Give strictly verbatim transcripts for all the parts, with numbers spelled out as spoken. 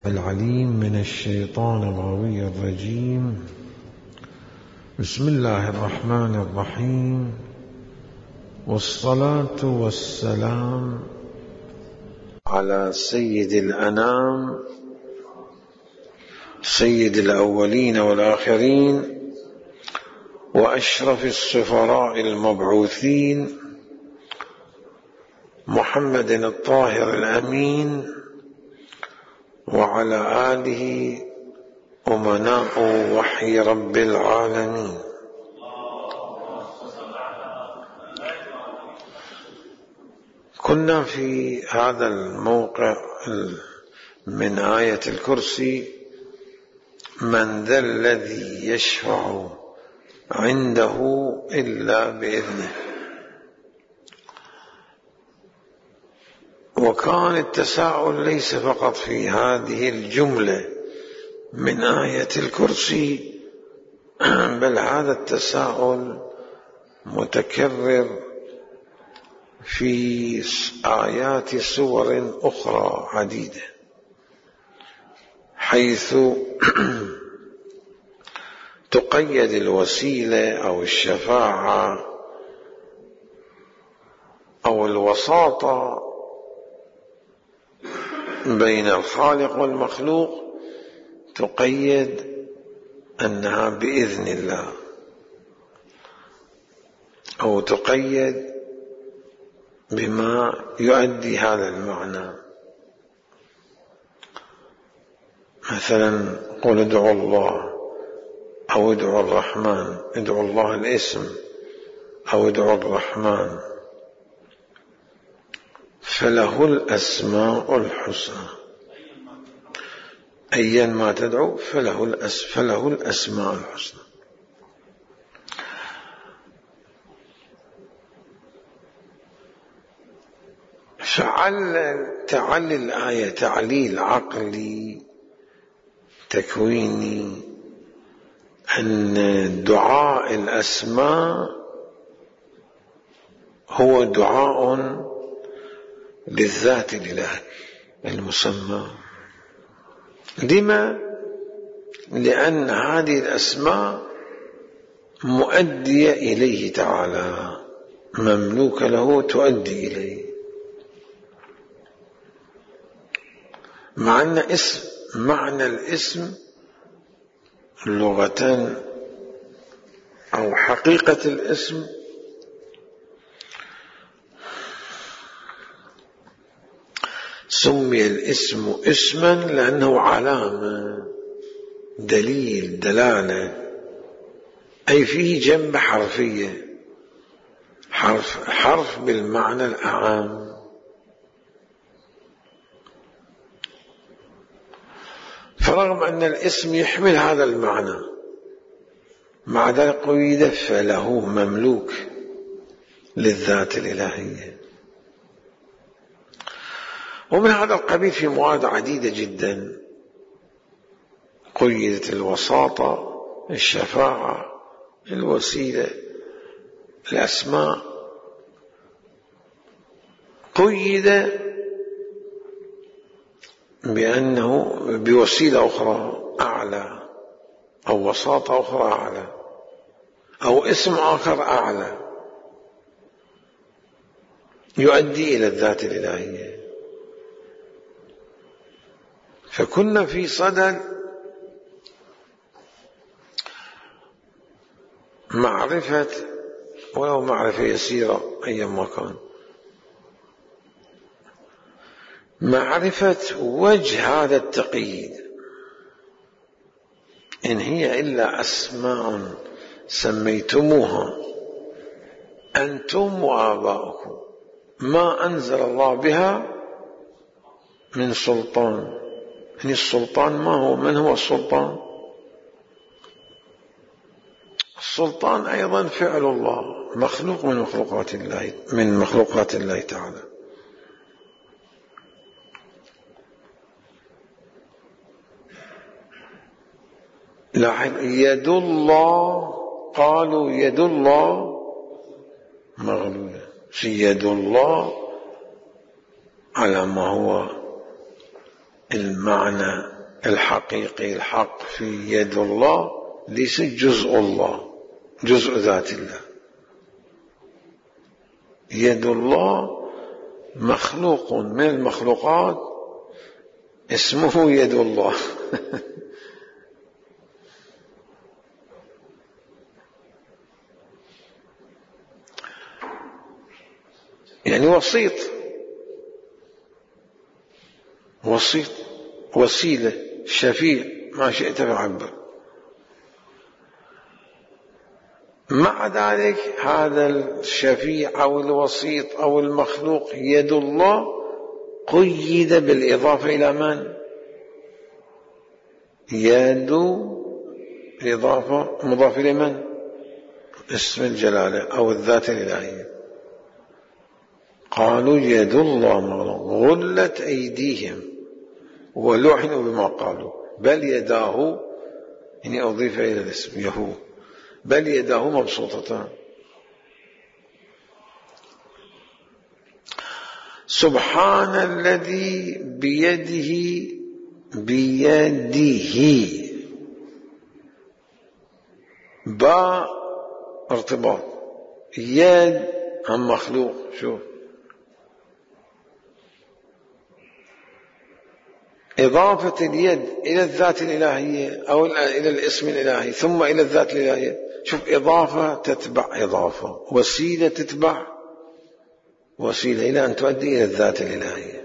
العليم من الشيطان الغوي الرجيم. بسم الله الرحمن الرحيم، والصلاة والسلام على سيد الأنام سيد الأولين والآخرين وأشرف السفراء المبعوثين محمد الطاهر الأمين، وعلى آله أمناء وحي رب العالمين. كنا في هذا الموقع من آية الكرسي: من ذا الذي يشفع عنده إلا بإذنه. وكان التساؤل ليس فقط في هذه الجملة من آية الكرسي، بل هذا التساؤل متكرر في آيات سور أخرى عديدة، حيث تقيد الوسيلة أو الشفاعة أو الوساطة بين الخالق والمخلوق، تقيد أنها بإذن الله، أو تقيد بما يؤدي هذا المعنى. مثلا قل ادعوا الله أو ادعوا الرحمن، ادعوا الله الاسم أو ادعوا الرحمن، فله الأسماء الحسنى. أيا ما تدعو فله, الأس فله الأسماء الحسنى. فعلل تعلل الآية تعليل عقلي تكويني أن دعاء الأسماء هو دعاء للذات الإله المسمى. لما؟ لأن هذه الأسماء مؤدية إليه تعالى، مملوكة له، تؤدي إليه. مع أن اسم معنى الاسم لغة أو حقيقة الاسم سمي الاسم اسما لأنه علامة، دليل، دلالة، أي فيه جنبة حرفية، حرف, حرف بالمعنى الأعام. فرغم أن الاسم يحمل هذا المعنى، مع ذلك قيد فله، مملوك للذات الإلهية. ومن هذا القبيل في مواد عديدة جدا قيدت: الوساطة، الشفاعة، الوسيلة، الأسماء، قيد بأنه بوسيلة أخرى أعلى، أو وساطة أخرى أعلى، أو اسم آخر أعلى يؤدي إلى الذات الإلهية. فكنا في صدد معرفة، ولو معرفة يسيرة أيما كان، معرفة وجه هذا التقييد. إن هي إلا أسماء سميتموها أنتم وآباؤكم ما أنزل الله بها من سلطان. يعني السلطان ما هو؟ من هو السلطان؟ السلطان أيضا فعل الله، مخلوق من مخلوقات الله من مخلوقات الله تعالى. يد الله، قالوا يد الله مغلولة. في يد الله على ما هو المعنى الحقيقي الحق في يد الله ليس جزء الله، جزء ذات الله. يد الله مخلوق من المخلوقات اسمه يد الله. يعني وسيط، وسيط، وسيلة، شفيع، ما شئت فعبر. مع ذلك هذا الشفيع أو الوسيط أو المخلوق يد الله قيد بالإضافة إلى من؟ يد إضافة مضاف إلى من؟ اسم الجلالة أو الذات الإلهية. قالوا يد الله مغلولة غلت أيديهم ولعنوا بما قالوا بل يداه، يعني أضيف إلى الاسم يهو، بل يداه مبسوطتان. سبحان الذي بيده بيده باء ارتباط، يد هم مخلوق. شوف إضافة اليد إلى الذات الإلهية أو إلى الاسم الإلهي ثم إلى الذات الإلهية. شوف إضافة تتبع إضافة، وسيلة تتبع وسيلة إلى أن تؤدي إلى الذات الإلهية.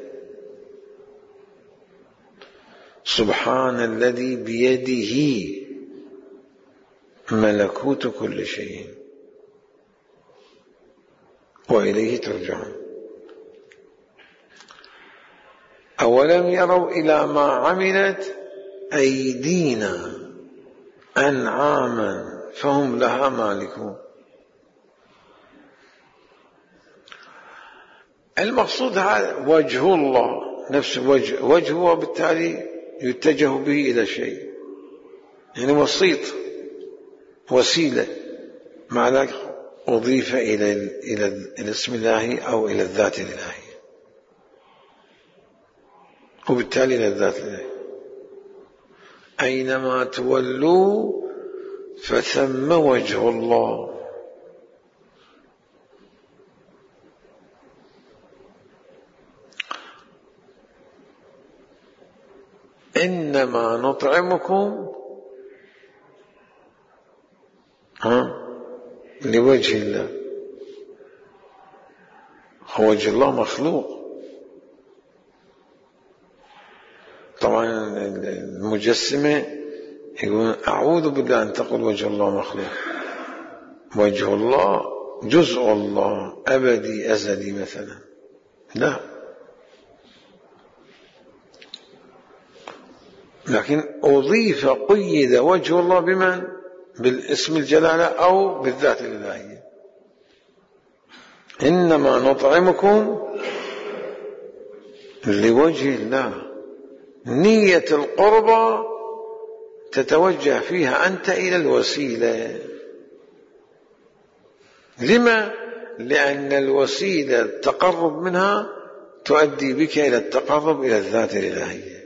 سبحان الذي بيده ملكوت كل شيء وإليه ترجعون. أولم يروا إلى ما عملت أيدينا أنعاما فهم لها مالكون. المقصود هذا وجه الله، نفس وجه وجهه، وبالتالي يتجه به إلى شيء، يعني وسيط، وسيلة، مع ذلك أضيف إلى إلى الاسم الإلهي أو إلى الذات الإلهية، وبالتالي إلى الذات الإلهية. أينما تولوا فثم وجه الله. إنما نطعمكم ها لوجه الله. وجه الله مخلوق. طبعا المجسمة يقول أعوذ بالله أن تقول وجه الله مخلوق. وجه الله جزء الله أبدي أزلي مثلا، لا، لكن أضيف قيد وجه الله بمن؟ بالاسم الجلالة أو بالذات الإلهية. إنما نطعمكم لوجه الله. نية القربى تتوجه فيها أنت إلى الوسيلة. لما؟ لأن الوسيلة التقرب منها تؤدي بك إلى التقرب إلى الذات الإلهية.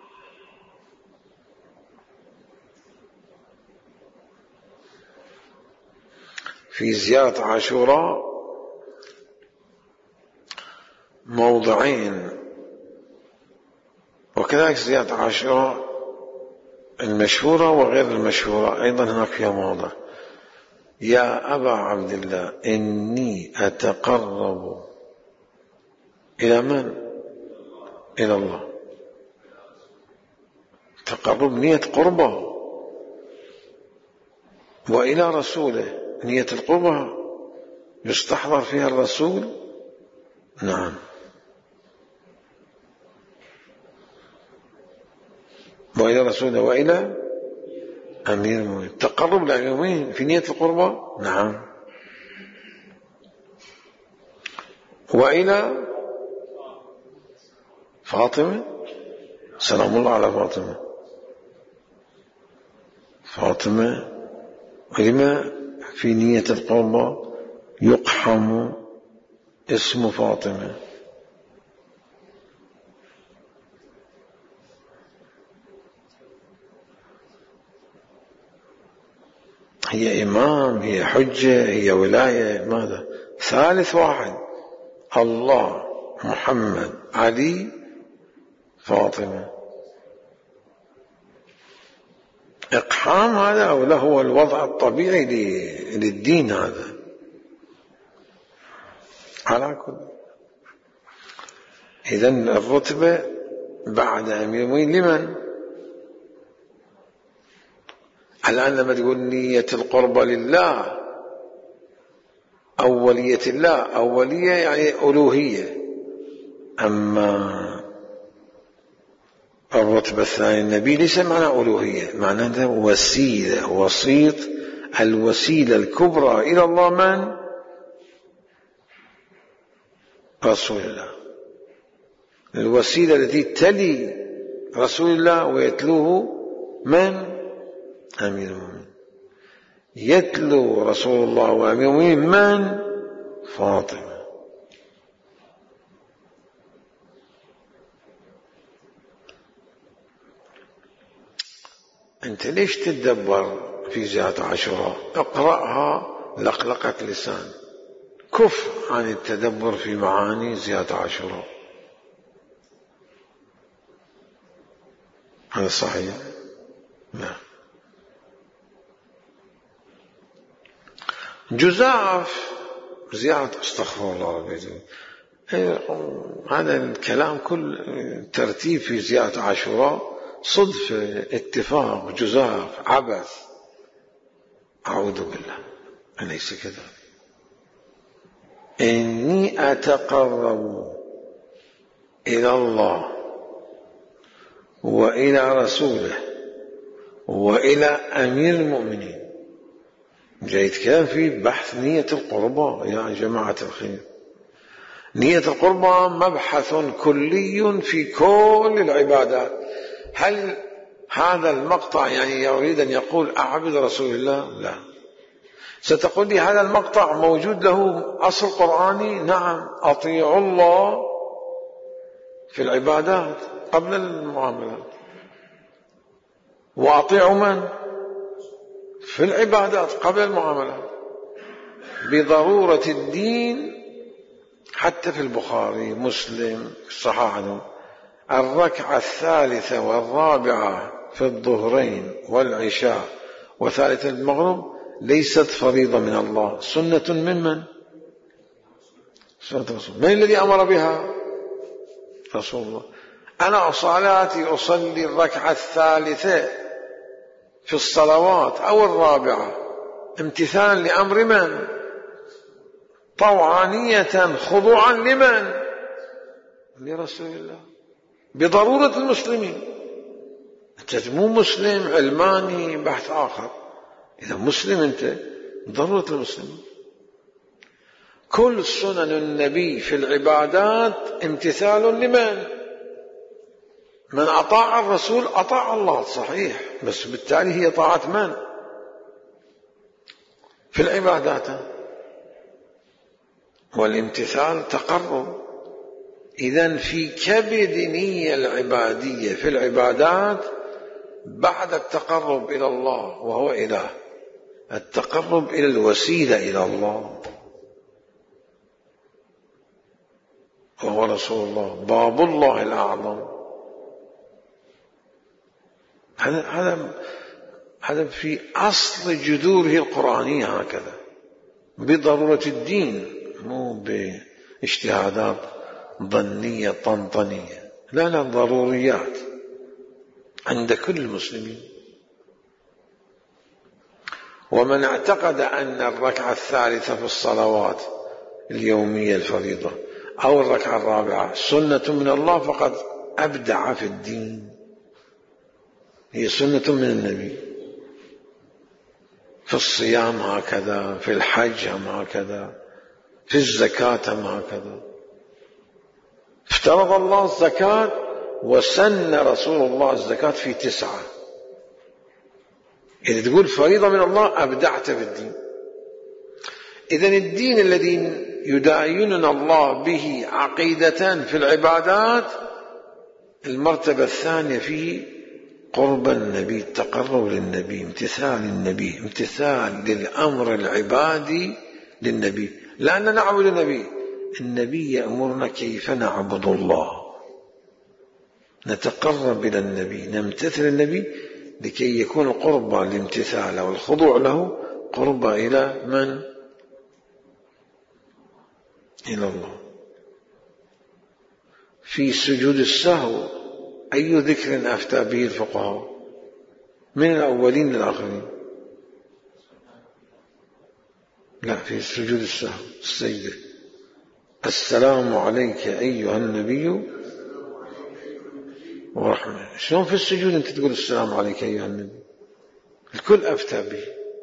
في زيارة عاشوراء موضعين، وكذلك زيارة عاشوراء المشهورة وغير المشهورة أيضا هناك فيها موضع: يا أبا عبد الله إني أتقرب إلى من؟ إلى الله. تقرب نية قربه، وإلى رسوله نية القربة يستحضر فيها الرسول. نعم. وإلى رسوله وإلى أمير المؤمنين. تقرب للأمين في نية القربة. نعم. وإلى فاطمة، سلام الله على فاطمة. فاطمة ولما في نية القربة يقحم اسم فاطمة. هي إمام، هي حجة، هي ولاية، ماذا؟ ثالث واحد الله، محمد، علي، فاطمة. إقحام هذا أو لا هو الوضع الطبيعي للدين هذا على كل. إذن الرتبة بعد أمير المؤمنين لمن؟ الآن لما تقول نية القربة لله، أولية الله، أولية يعني ألوهية. أما الرتبة الثانية النبي ليس معنى ألوهية، معنى وسيلة، وسيط. الوسيلة الكبرى إلى الله من؟ رسول الله. الوسيلة التي تلي رسول الله ويتلوه من؟ أمير المؤمنين. يتلو رسول الله وأمير المؤمنين من؟ فاطمة. أنت ليش تتدبر في زيارة عاشوراء؟ اقرأها لقلقة لسان، كف عن التدبر في معاني زيارة عاشوراء. هذا صحيح؟ لا. جزاف زيارة، استغفر الله ربي، هذا الكلام كل ترتيب في زيارة عاشوراء صدفة، اتفاق، جزاف، عبث. أعوذ بالله، أليس كذا؟ إني أتقرب إلى الله وإلى رسوله وإلى أمير المؤمنين. جيد كلام في بحث نية القربى يا جماعة الخير. نية القربى مبحث كلي في كل العبادات. هل هذا المقطع يعني يريد أن يقول أعبد رسول الله؟ لا. ستقول لي هذا المقطع موجود له أصل قرآني؟ نعم. أطيعوا الله في العبادات قبل المعاملات، وأطيعوا من؟ في العبادات قبل المعاملات. بضرورة الدين حتى في البخاري، مسلم، الصحاح، الركعة الثالثة والرابعة في الظهرين والعشاء وثالثة المغرب ليست فريضة من الله، سنة من من؟ سنة رسول. من الذي أمر بها؟ رسول الله. أنا صلاتي أصلي الركعة الثالثة في الصلوات أو الرابعة امتثالا لأمر من؟ طوعانية خضوعا لمن؟ لرسول الله. بضرورة المسلمين. أنت مو مسلم علماني بحث آخر، إذا مسلم أنت ضرورة المسلمين. كل سنن النبي في العبادات امتثال لمن؟ من أطاع الرسول أطاع الله، صحيح، بس بالتالي هي طاعة من؟ في العبادات. والامتثال تقرب. إذن في كبد نية العبادية في العبادات بعد التقرب إلى الله وهو إله، التقرب إلى الوسيلة إلى الله وهو رسول الله، باب الله الأعظم. هذا هذا هذا في أصل جذوره القرآنية هكذا، بضرورة الدين، مو باجتهادات ظنية طنطنية، لا لا، ضروريات عند كل المسلمين. ومن اعتقد أن الركعة الثالثة في الصلوات اليومية الفريضة أو الركعة الرابعة سنة من الله فقد أبدع في الدين، هي سنة من النبي. في الصيام هكذا، في الحج هم هكذا، في الزكاة هم هكذا. افترض الله الزكاة وسن رسول الله الزكاة في تسعة. إذا تقول فريضة من الله أبدعت في الدين. إذن الدين الذي يدايننا الله به عقيدة في العبادات المرتبة الثانية فيه قرب النبي، التقرب للنبي، امتثال النبي، امتثال للأمر العبادي للنبي، لأننا نعبد النبي. النبي يأمرنا كيف نعبد الله، نتقرب إلى النبي، نمتثل النبي لكي يكون قرب الامتثال والخضوع له قرب إلى من؟ إلى الله. في سجود السهو أي ذكر أفتى به الفقهاء من الأولين للآخرين؟ لا، في سجود السهو السجدة السلام عليك أيها النبي ورحمة. شلون في السجود أنت تقول السلام عليك أيها النبي؟ الكل أفتى به،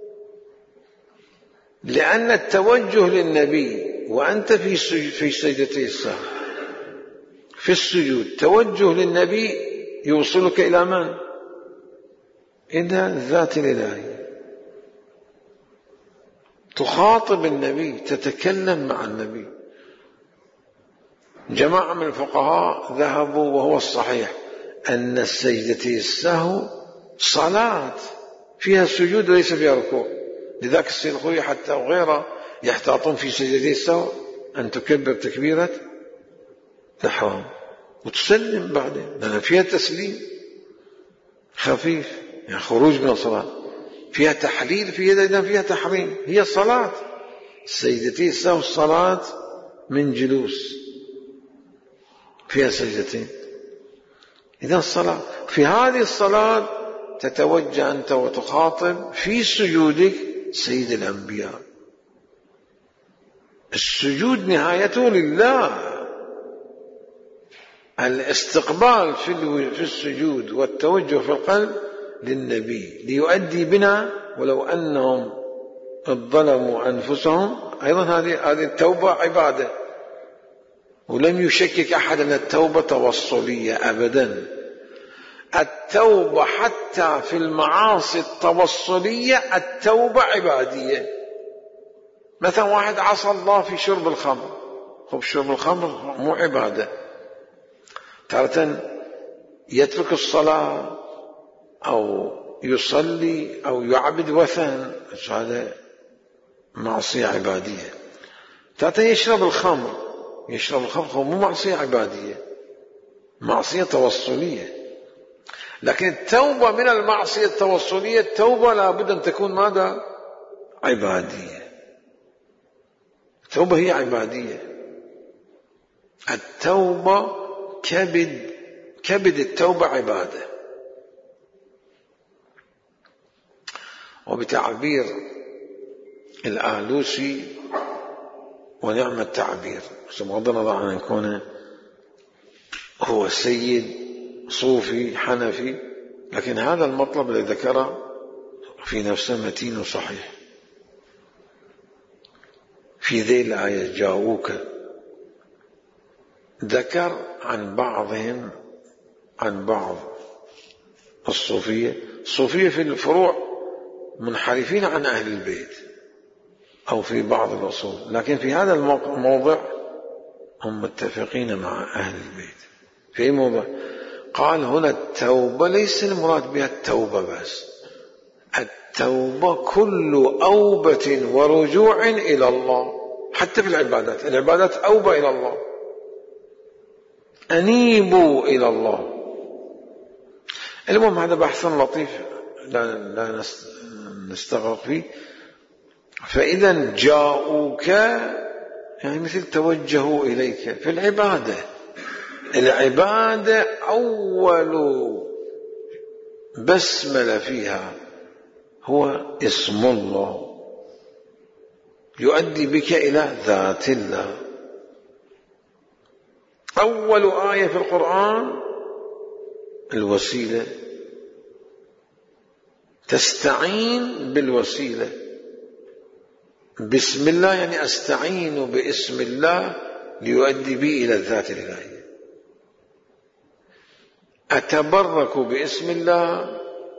لأن التوجه للنبي وأنت في في سجدتي السهو في السجود توجه للنبي يوصلك إلى من؟ إلى الذات الإلهية، تخاطب النبي، تتكلم مع النبي. جماعة من الفقهاء ذهبوا وهو الصحيح أن السجدتي السهو صلاة فيها سجود وليس فيها ركوع، لذلك السيد الخوي حتى وغيره يحتاطون في سجدتي السهو أن تكبر تكبيرة الإحرام وتسلم بعدين، لأن فيها تسليم خفيف، يعني خروج من الصلاة، فيها تحليل، فيها فيها تحريم، هي صلاة. سجدتي السهو الصلاة من جلوس فيها سجدتين، إذا الصلاة في هذه الصلاة تتوجه أنت وتخاطب في سجودك سيد الأنبياء. السجود نهايته لله، الاستقبال في السجود والتوجه في القلب للنبي ليؤدي بنا، ولو أنهم ظلموا أنفسهم. أيضا هذه هذه التوبة عبادة، ولم يشكك أحد أن التوبة توصلية أبدا. التوبة حتى في المعاصي التوصلية التوبة عبادية. مثلا واحد عصى الله في شرب الخمر، خب شرب الخمر مو عبادة. تارة يترك الصلاة أو يصلي أو يعبد وثن، هذا معصية عبادية. تارة يشرب الخمر، يشرب الخمر مو معصية عبادية، معصية توصلية. لكن التوبة من المعصية التوصلية التوبة لابد أن تكون ماذا؟ عبادية. التوبة هي عبادية. التوبة كبد كبد التوبة عبادة. وبتعبير الآلوسي، ونعم التعبير، بغض النظر عن أن يكون هو سيد صوفي حنفي، لكن هذا المطلب الذي ذكره في نفسه متين وصحيح. في ذي الآية جاءوك ذكر عن بعضهم عن بعض الصوفية. الصوفية في الفروع منحرفين عن أهل البيت أو في بعض الأصول، لكن في هذا الموضع هم متفقين مع أهل البيت. في أي موضع؟ قال هنا التوبة ليس المراد بها التوبة بس، التوبة كل أوبة ورجوع إلى الله. حتى في العبادات، العبادات أوبة إلى الله، أنيبوا إلى الله. المهم هذا بحث لطيف لا, لا نستغرق فيه. فإذا جاءوك يعني مثل توجهوا إليك في العبادة. العبادة أول بسملة فيها هو اسم الله، يؤدي بك إلى ذات الله. أول آية في القرآن الوسيلة، تستعين بالوسيلة. بسم الله يعني أستعين باسم الله ليؤدي بي إلى الذات الإلهية. أتبرك باسم الله،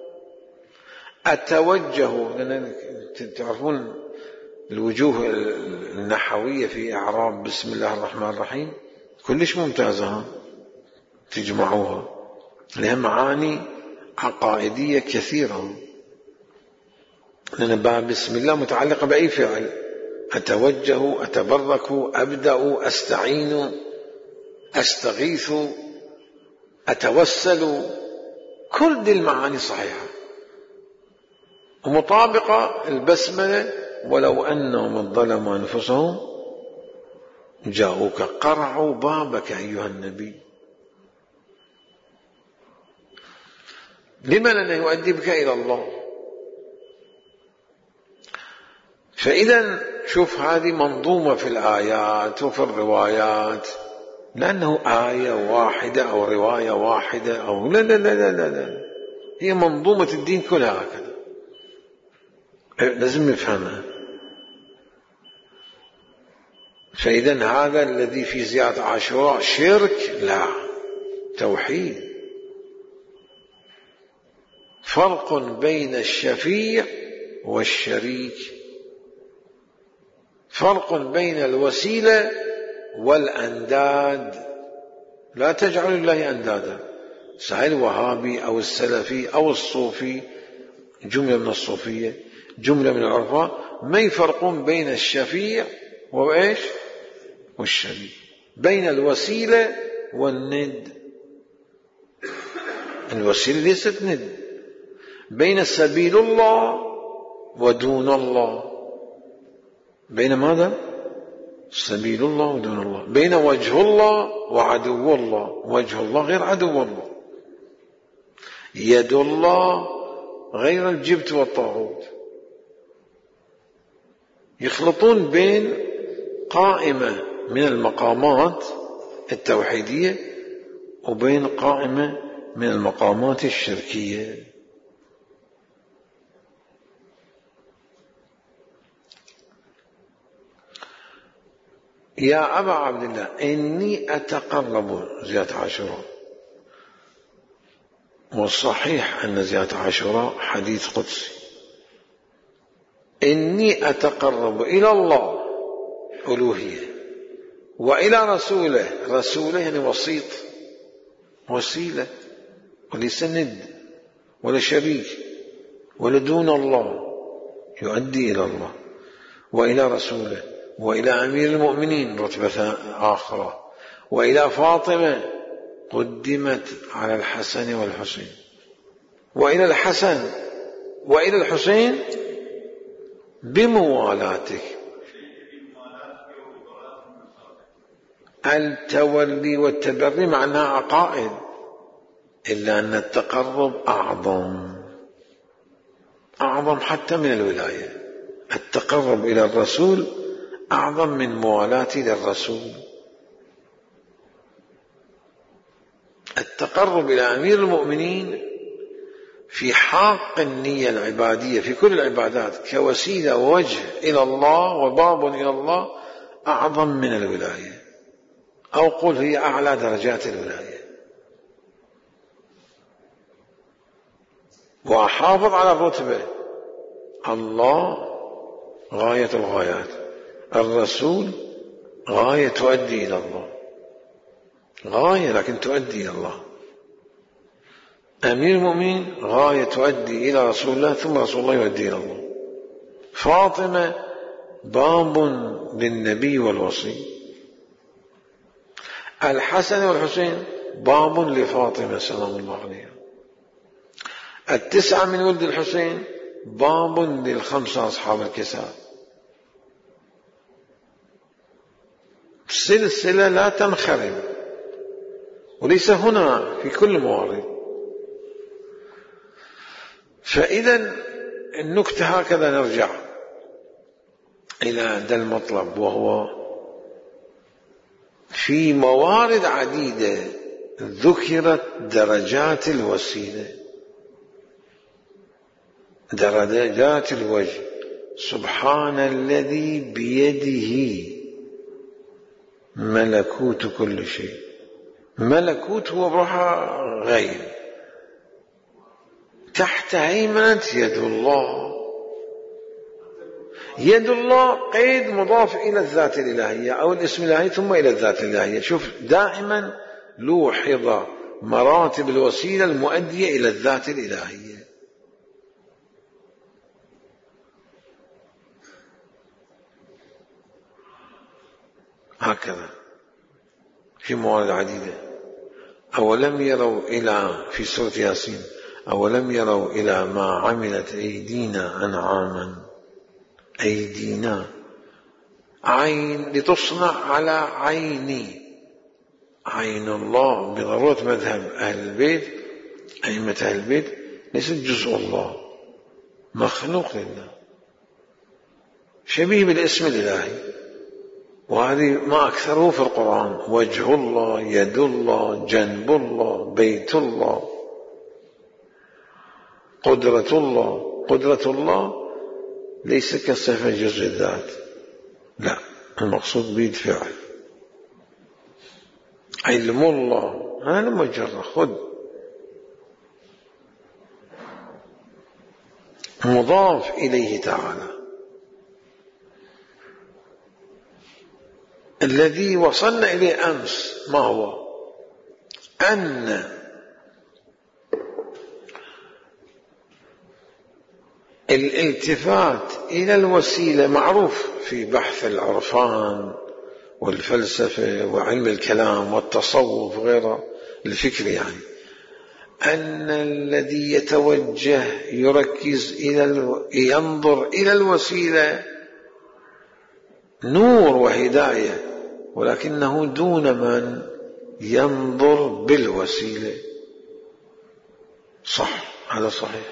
أتوجه. تعرفون الوجوه النحوية في إعراب بسم الله الرحمن الرحيم كلش ممتازة، تجمعوها لها معاني عقائدية كثيرة، لأن باب بسم الله متعلقة بأي فعل، أتوجه، أتبرك، أبدأ، أستعين، أستغيث، أتوسل، كل دي المعاني صحيحة ومطابقة البسملة. ولو أنهم ظلموا أنفسهم جاءوك قرعوا بابك أيها النبي، لما لن يؤدي بك إلى الله؟ فإذا شوف هذه منظومة في الآيات وفي الروايات، لأنه آية واحدة أو رواية واحدة أو لا لا لا لا لا, لا. هي منظومة الدين كلها هكذا، لازم نفهمها. فإذا هذا الذي في زيارة عاشوراء شرك؟ لا، توحيد. فرق بين الشفيع والشريك، فرق بين الوسيلة والأنداد. لا تجعلوا الله أندادا، سواء الوهابي أو السلفي أو الصوفي، جملة من الصوفية جملة من العرفاء، ما يفرقون بين الشفيع وإيش والشريك، بين الوسيلة والند. الوسيلة ليست ند، بين سبيل الله ودون الله، بين ماذا؟ سبيل الله ودون الله، بين وجه الله وعدو الله. وجه الله غير عدو الله، يد الله غير الجبت والطاغوت. يخلطون بين قائمة من المقامات التوحيدية وبين قائمة من المقامات الشركية. يا أبا عبد الله إني أتقرب، زيارة عاشوراء، والصحيح أن زيارة عاشوراء حديث قدسي، إني أتقرب إلى الله ألوهية وإلى رسوله، رسوله يعني وسيط، وسيلة، وليس ند ولا شريك ولا دون الله، يؤدي إلى الله، وإلى رسوله، وإلى أمير المؤمنين رتبة آخرة، وإلى فاطمة قدمت على الحسن والحسين، وإلى الحسن وإلى الحسين بموالاتك. التولي والتبري معناها عقائد، إلا أن التقرب أعظم، أعظم حتى من الولاية. التقرب إلى الرسول أعظم من موالاتي للرسول. التقرب إلى أمير المؤمنين في حق النية العبادية في كل العبادات كوسيلة ووجه إلى الله وباب إلى الله أعظم من الولاية، أو قل هي أعلى درجات الولاية. وأحافظ على الرتبة، الله غاية الغايات، الرسول غاية تؤدي إلى الله، غاية لكن تؤدي إلى الله، أمير المؤمنين غاية تؤدي إلى رسول الله، ثم رسول الله يؤدي إلى الله. فاطمة باب للنبي والوصي، الحسن والحسين باب لفاطمة سلام الله عليها، التسعة من ولد الحسين باب للخمسة أصحاب الكساء. سلسلة لا تنخرم، وليس هنا في كل الموارد. فإذا النكتة هكذا نرجع إلى هذا المطلب، وهو في موارد عديدة ذكرت درجات الوسيلة، درجات الوجه. سبحان الذي بيده ملكوت كل شيء، ملكوت هو بروحه غير، تحت هيمنة يد الله. يد الله قيد مضاف إلى الذات الإلهية أو الاسم الإلهي ثم إلى الذات الإلهية. شوف دائما لوحظ مراتب الوسيلة المؤدية إلى الذات الإلهية. هكذا في موارد عديدة. أولم يروا إلى في سورة ياسين أولم يروا إلى ما عملت أيدينا أنعاما، أيدينا عين لتصنع على عيني، عين الله بضرورة مذهب أهل البيت أئمة أهل البيت ليست جزء الله، مخلوق لله، شبيه بالاسم الإلهي، وهذه ما أكثره في القرآن: وجه الله، يد الله، جنب الله، بيت الله، قدرة الله. قدرة الله ليس كصفة جزء الذات، لا، المقصود بيد فعل. علم الله هذا مجرد خذ مضاف إليه تعالى. الذي وصلنا إليه أمس ما هو؟ أن الالتفات إلى الوسيلة معروف في بحث العرفان والفلسفة وعلم الكلام والتصوف وغيره الفكر، يعني أن الذي يتوجه يركز إلى ينظر إلى الوسيلة نور وهداية، ولكنه دون من ينظر بالوسيلة. صح، هذا صحيح.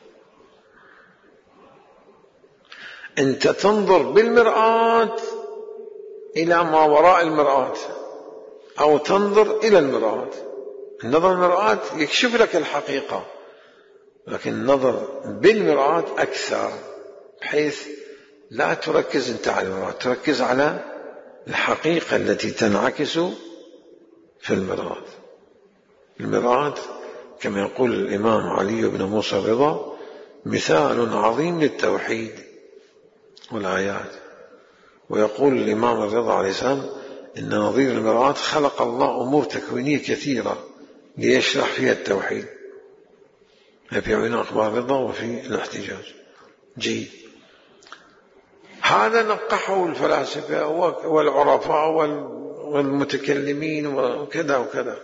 أنت تنظر بالمرآة إلى ما وراء المرآة، أو تنظر إلى المرآة. النظر المرآة يكشف لك الحقيقة، لكن النظر بالمرآة أكثر، بحيث لا تركز أنت على المرآة، تركز على الحقيقة التي تنعكس في المرآة. المرآة كما يقول الإمام علي بن موسى الرضا مثال عظيم للتوحيد والآيات. ويقول الإمام الرضا عليه السلام إن نظير المرآة خلق الله أمور تكوينية كثيرة ليشرح فيها التوحيد. في عيون أخبار الرضا وفي الاحتجاج. جيد. هذا نقحه الفلاسفة والعرفاء والمتكلمين وكذا وكذا.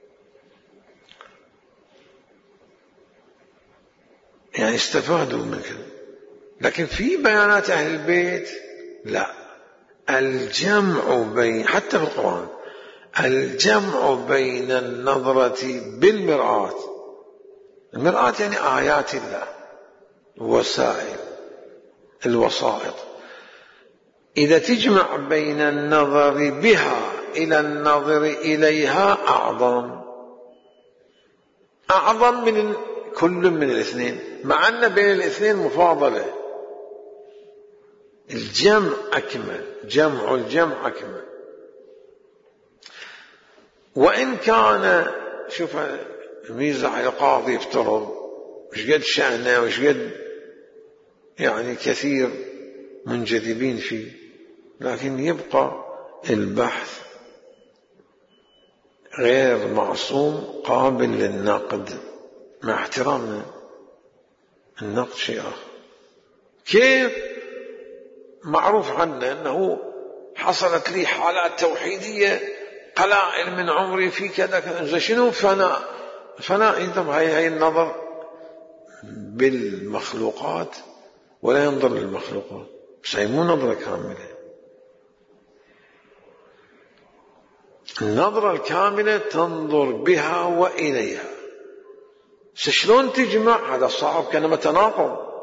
يعني استفادوا من كذا، لكن في بيانات أهل البيت لا، الجمع بين، حتى في القرآن، الجمع بين النظرة بالمرآة، المرآة يعني آيات الله، وسائل الوسائط، إذا تجمع بين النظر بها إلى النظر إليها أعظم أعظم من كل من الاثنين، مع أن بين الاثنين مفاضلة. الجمع أكمل، جمع الجمع أكمل. وإن كان شوف ميزة على القاضي يفترض وش قد شأنه وش قد يعني كثير منجذبين فيه، لكن يبقى البحث غير معصوم قابل للنقد، مع احترامنا. النقد شيء آخر. كيف؟ معروف عنه أنه حصلت لي حالات توحيدية قلائل من عمري في كذا كذا. شنو فناء؟ فناء ينتم هاي هاي النظر بالمخلوقات ولا ينظر للمخلوقات، بس هي مو نظرة كاملة. النظرة الكاملة تنظر بها وإليها. شلون تجمع؟ هذا صعب، كأنما تناقض.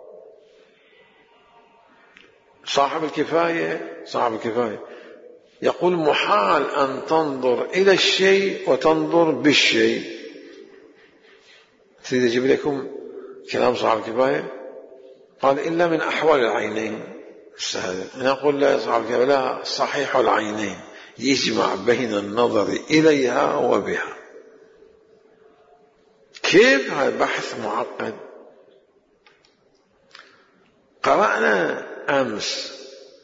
صاحب الكفاية صاحب الكفاية يقول محال أن تنظر إلى الشيء وتنظر بالشيء. تريد أجيب لكم كلام صاحب الكفاية؟ قال إلا من أحوال العينين. أنا أقول لا، صاحب الكفاية لا، صحيح العينين يجمع بين النظر إليها وبها. كيف؟ هذا بحث معقد. قرأنا أمس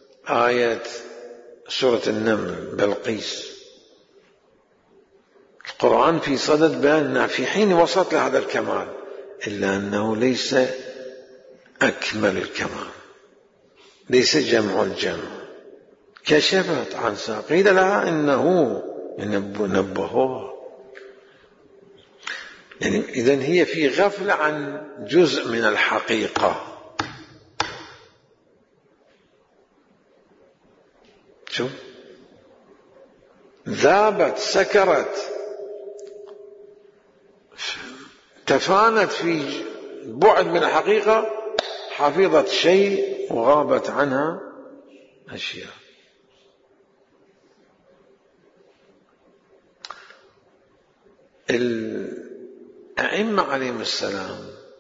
آية سورة النمل بلقيس، القرآن في صدد بيان في حين وصلت لهذا الكمال، إلا أنه ليس أكمل الكمال، ليس جمع الجمع. كشفت عن ساق، قيل لها إنه نبهوها، يعني إذن هي في غفلة عن جزء من الحقيقة. شو ذابت، سكرت، تفانت في بعد من الحقيقة، حفظت شيء وغابت عنها أشياء. الأئمة عليهم السلام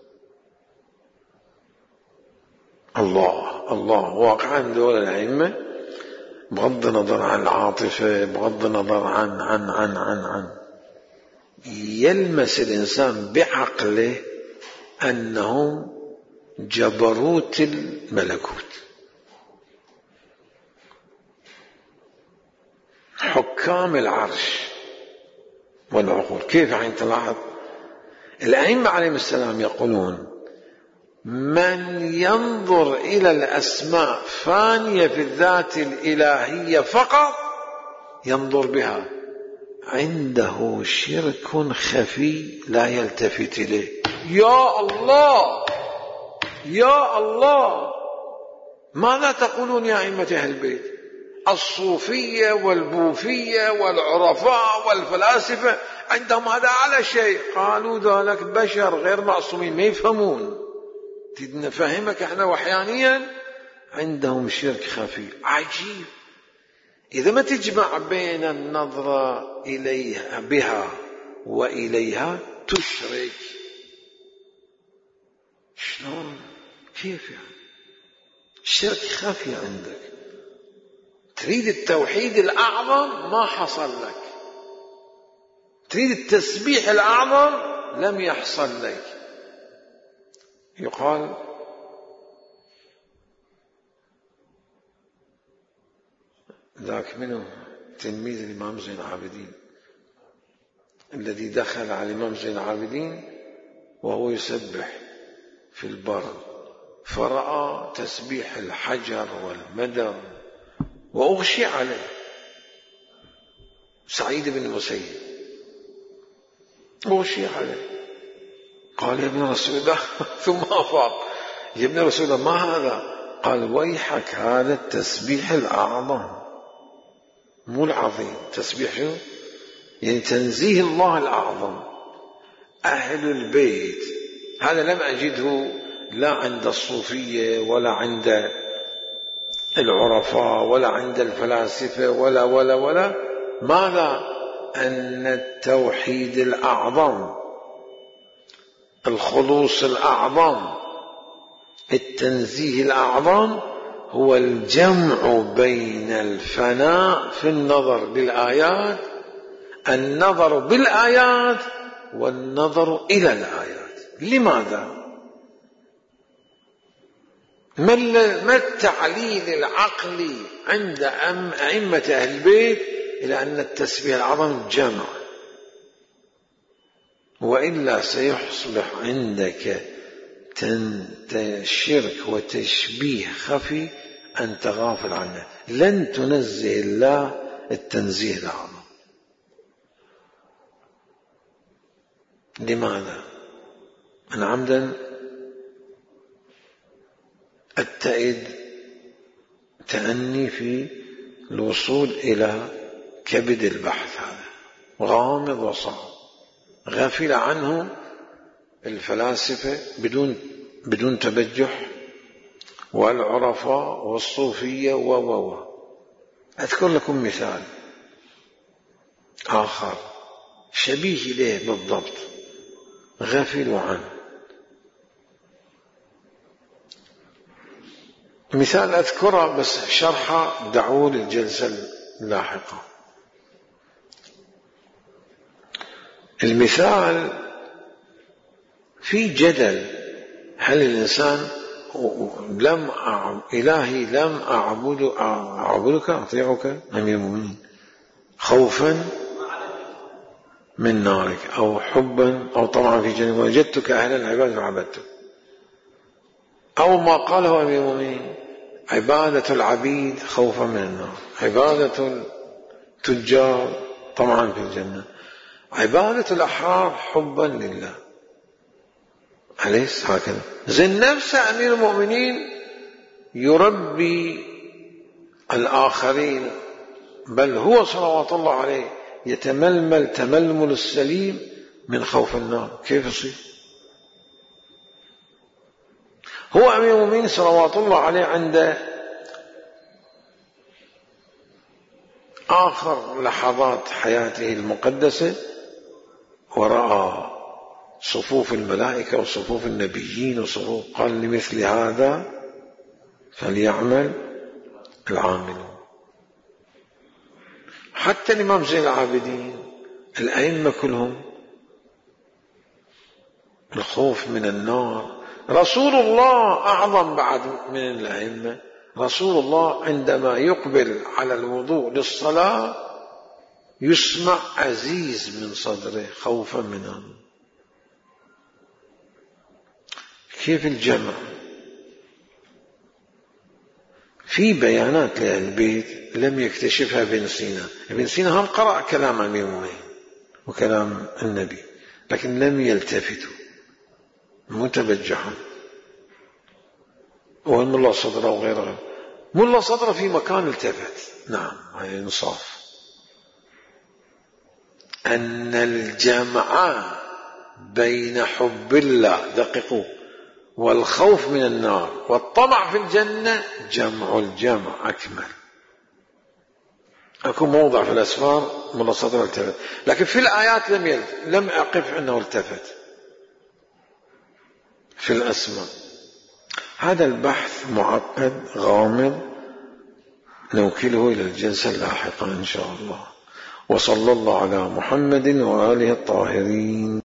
الله الله واقعا دول الأئمة، بغض النظر عن العاطفة، بغض النظر عن عن عن عن عن يلمس الإنسان بعقله أنهم جبروت الملكوت، حكام العرش والعقول. كيف عين تلاحظ الأئمة عليهم السلام يقولون من ينظر إلى الأسماء فانية في الذات الإلهية فقط ينظر بها، عنده شرك خفي لا يلتفت إليه. يا الله يا الله، ماذا تقولون يا أئمة أهل البيت؟ الصوفية والبوفية والعرفاء والفلاسفة عندهم هذا على شيء. قالوا ذلك بشر غير معصومين، ما يفهمون. نفهمك احنا وحيانيا عندهم شرك خفي عجيب. إذا ما تجمع بين النظرة إليها بها وإليها تشرك. شلون؟ كيف يعني؟ الشرك خفي عندك، تريد التوحيد الأعظم ما حصل لك، تريد التسبيح الأعظم لم يحصل لك. يقال ذاك منه تلميذ الإمام زين العابدين الذي دخل على الإمام زين العابدين وهو يسبح في البر، فرأى تسبيح الحجر والمدر وأغشي عليه. سعيد بن المسيب أغشي عليه، قال يا ابن رسول الله ثم أفاق، يا ابن رسول الله ما هذا؟ قال ويحك، هذا التسبيح الأعظم مو العظيم. تسبيح شو؟ يعني تنزيه الله الأعظم. أهل البيت هذا لم أجده لا عند الصوفية ولا عند العرفاء ولا عند الفلاسفة ولا ولا ولا ماذا؟ أن التوحيد الأعظم، الخلوص الأعظم، التنزيه الأعظم هو الجمع بين الفناء في النظر بالآيات، النظر بالآيات والنظر إلى الآيات. لماذا؟ ما التعليل العقلي عند أئمة أهل البيت إلى أن التسبيح العظم جمع؟ وإلا سيصبح عندك شرك وتشبيه خفي أنت غافل عنه، لن تنزه الله التنزيه الأعظم. لماذا؟ أنا عمدا أتئد تأني في الوصول إلى كبد البحث، هذا غامض وصعب، غافل عنه الفلاسفة بدون بدون تبجح، والعرفاء والصوفية و و أذكر لكم مثال آخر شبيه له بالضبط، غافل عنه. مثال أذكره بس شرحه دعوه للجلسة اللاحقة. المثال في جدل، هل الإنسان لم أعب إلهي لم أعبد أعبدك أطيعك أمير المؤمنين خوفا من نارك، أو حبا أو طمعا في جنة وجدتك أهلا العباد فعبدتك. أو ما قاله أمير المؤمنين: عبادة العبيد خوفا من النار، عبادة التجار طمعا في الجنة، عبادة الأحرار حبا لله. أليس هكذا؟ زين نفس أمير المؤمنين يربي الآخرين، بل هو صلوات الله عليه يتململ تململ السليم من خوف النار. كيف يصير؟ هو أمير المؤمنين صلوات الله عليه عند آخر لحظات حياته المقدسة ورأى صفوف الملائكة وصفوف النبيين وصفوف، قال: لمثل هذا فليعمل العاملون. حتى الإمام زين العابدين، الأئمة كلهم الخوف من النار. رسول الله أعظم بعد من الأئمة. رسول الله عندما يقبل على الوضوء للصلاة يسمع عزيز من صدره خوفا منه. كيف الجمع؟ في بيانات لأهل البيت لم يكتشفها ابن سينا. ابن سينا هم قرأ كلام أمير المؤمنين وكلام النبي، لكن لم يلتفتوا، متبجحا. والملا صدره وغيره، ملا صدره في مكان التفت. نعم، هذا إنصاف. أن الجمع بين حب الله، دققوا، والخوف من النار والطمع في الجنة، جمع الجمع أكمل. أكو موضع في الأسفار ملا صدره التفت، لكن في الآيات لم يلت... لم أقف أنه التفت في الأسماء. هذا البحث معقد غامض، نوكله إلى الجلسة اللاحقة إن شاء الله. وصلى الله على محمد وآله الطاهرين.